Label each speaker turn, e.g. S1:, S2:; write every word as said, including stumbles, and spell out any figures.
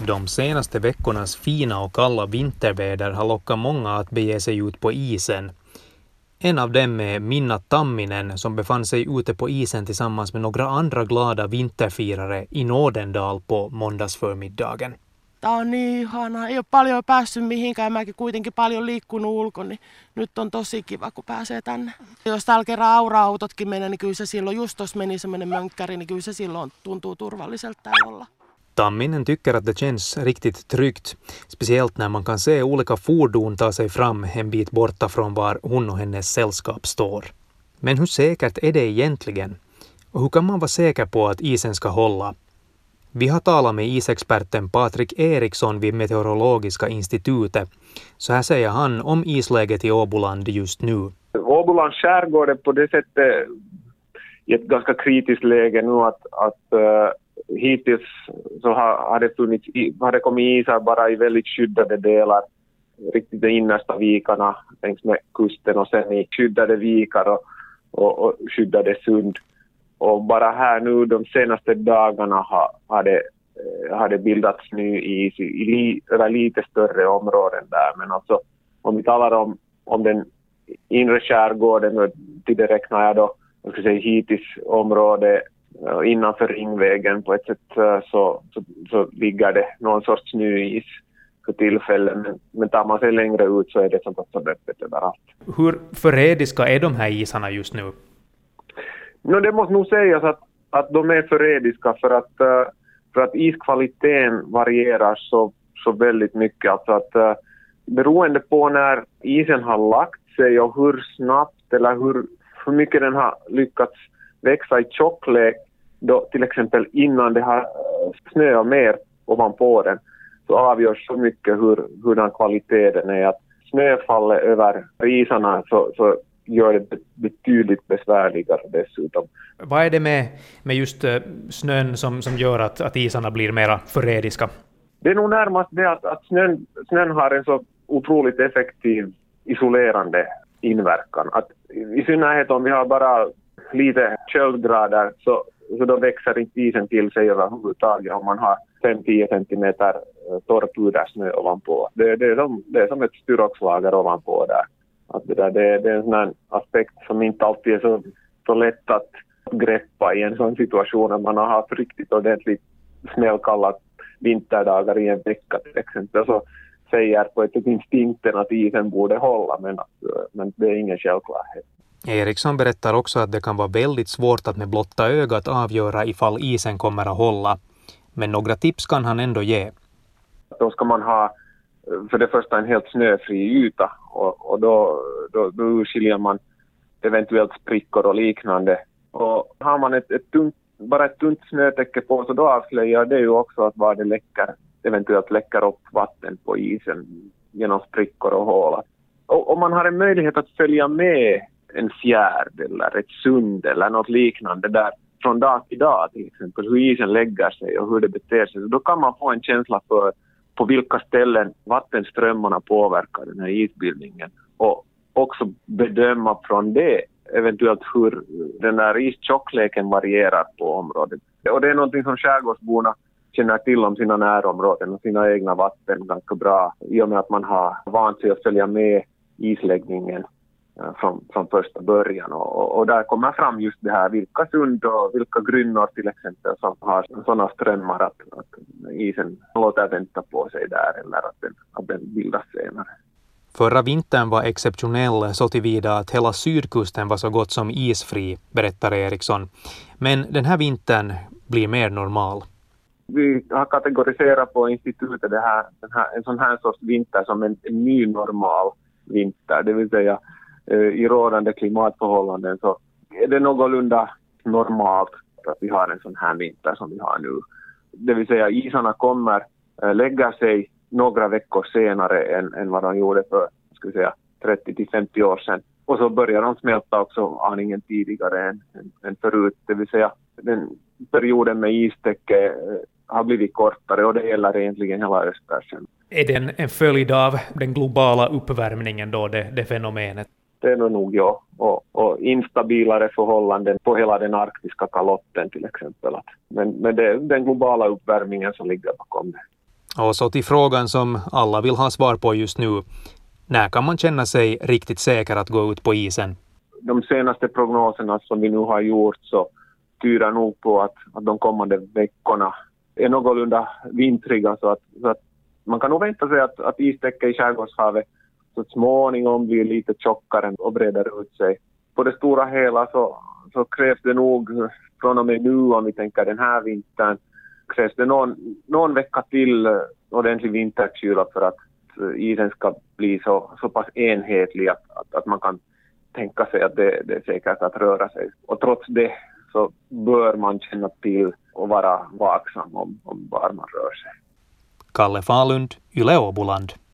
S1: De senaste veckornas fina och kalla vinterväder har lockat många att bege sig ut på isen. En av dem är Minna Tamminen som befann sig ute på isen tillsammans med några andra glada vinterfirare i Nådendal på måndagsförmiddagen.
S2: Tämä on niin ihanaa. Ei ole paljon päässyt mihinkään. Mäkin kuitenkin paljon liikkunut ulkona, niin nyt on tosi kiva, kun pääsee tänne. Jos täällä kerran aura-autotkin menee, niin kyllä se silloin, just tuossa meni semmoinen mönkkäri, niin kyllä se silloin tuntuu turvalliselta täällä olla.
S1: Tamminen tycker att det känns riktigt tryggt, speciellt när man kan se olika fordon ta sig fram en bit borta från var hon och hennes sällskap står. Men hur säkert är det egentligen? Och hur kan man vara säker på att isen ska hålla? Vi har talat med isexperten Patrik Eriksson vid Meteorologiska institutet. Så här säger han om isläget i Åboland just nu.
S3: Åbolands skärgård är på det sättet i ett ganska kritiskt läge nu att, att uh, hittills så har, har, det funnits, har det kommit isar bara i väldigt skyddade delar, riktigt de innersta vikarna längs med kusten och sen i skyddade vikar och, och, och skyddade sund. Och bara här nu de senaste dagarna har, har, det, har det bildats ny is i, i lite större områden där. Men alltså om vi talar om, om den inre skärgården, till det räknar jag då jag ska säga, hittills område innanför ringvägen på ett sätt så, så, så ligger det någon sorts ny is för tillfället. Men, men tar man sig längre ut så är det som att så öppet överallt.
S1: Hur förrädiska är de här isarna just nu?
S3: No, det måste nog sägas att, att de är förrädiska för att, för att iskvaliteten varierar så, så väldigt mycket. Alltså att, beroende på när isen har lagt sig och hur snabbt eller hur, hur mycket den har lyckats växa i tjocklek, då, till exempel innan det har snöat mer ovanpå den, så avgörs så mycket hur, hur den kvaliteten är. Att snöfallet över isarna så, så gör det betydligt besvärligare dessutom.
S1: Vad är det med, med just snön som, som gör att, att isarna blir mera förrädiska?
S3: Det är nog närmast det att, att snön, snön har en så otroligt effektiv isolerande inverkan. Att i synnerhet om vi har bara lite köldgrader så, så då växer inte isen till sig överhuvudtaget om man har fem till tio centimeter torr pudersnö ovanpå. Det, det, är som, det är som ett styroxlager ovanpå där. Att det, där, det, det är en sån här aspekt som inte alltid är så, så lätt att greppa i en sån situation när man har haft riktigt ordentligt smällkalla vinterdagar i en vecka till exempel. Så säger på ett instinkten att isen borde hålla, men, men det är ingen självklarhet.
S1: Eriksson berättar också att det kan vara väldigt svårt att med blotta ögat avgöra ifall isen kommer att hålla. Men några tips kan han ändå ge.
S3: Då ska man ha för det första en helt snöfri yta och, och då, då, då urskiljer man eventuellt sprickor och liknande. Och har man ett, ett tunt, bara ett tunt snötäcke på så då avslöjar det ju också att var det läcker, eventuellt läcker upp vatten på isen genom sprickor och hål. Och om man har en möjlighet att följa med en fjärd eller ett sund eller något liknande där från dag till dag till exempel hur isen lägger sig och hur det beter sig, då kan man få en känsla för på vilka ställen vattenströmmarna påverkar den här isbildningen och också bedöma från det eventuellt hur den där istjockleken varierar på området. Och det är någonting som skärgårdsborna känner till om sina närområden och sina egna vatten ganska bra i och med att man har vant sig att följa med isläggningen från, från första början. Och, och där kommer fram just det här vilka sund och vilka grynnor till exempel som har sådana strömmar att, att isen låter vänta på sig där eller att den, att den bildas senare.
S1: Förra vintern var exceptionell så tillvida att hela sydkusten var så gott som isfri, berättar Eriksson. Men den här vintern blir mer normal.
S3: Vi har kategoriserat på institutet det här, den här, en sån här sorts vinter som en, en ny normal vinter. Det vill säga i rådande klimatförhållanden så är det någorlunda normalt att vi har en sån här vinter som vi har nu. Det vill säga isarna kommer lägga sig några veckor senare än, än vad de gjorde för ska vi säga, trettio till femtio år sedan. Och så börjar de smälta också aningen tidigare än, än, än förut. Det vill säga den perioden med istäcke har blivit kortare och det gäller egentligen hela Östersjön.
S1: Är det en, en följd av den globala uppvärmningen då, det, det fenomenet?
S3: Det är nog ja. Och, och instabilare förhållanden på hela den arktiska kalotten till exempel. Men, men det är den globala uppvärmningen som ligger bakom det.
S1: Och så till frågan som alla vill ha svar på just nu. När kan man känna sig riktigt säker att gå ut på isen?
S3: De senaste prognoserna som vi nu har gjort så tyder nog på att, att de kommande veckorna är någorlunda vintriga så att, så att man kan nog vänta sig att, att istäcket i Skärgårdshavet så småningom blir lite tjockare och breder ut sig. På det stora hela så, så krävs det nog från och med nu, om vi tänker den här vintern, krävs det någon, någon vecka till ordentlig vinterkyla för att isen ska bli så, så pass enhetlig att, att, att man kan tänka sig att det, det är säkert att röra sig. Och trots det så bör man känna till och vara vaksam om, om var man rör sig.
S1: Kalle Falund, Yle Åboland.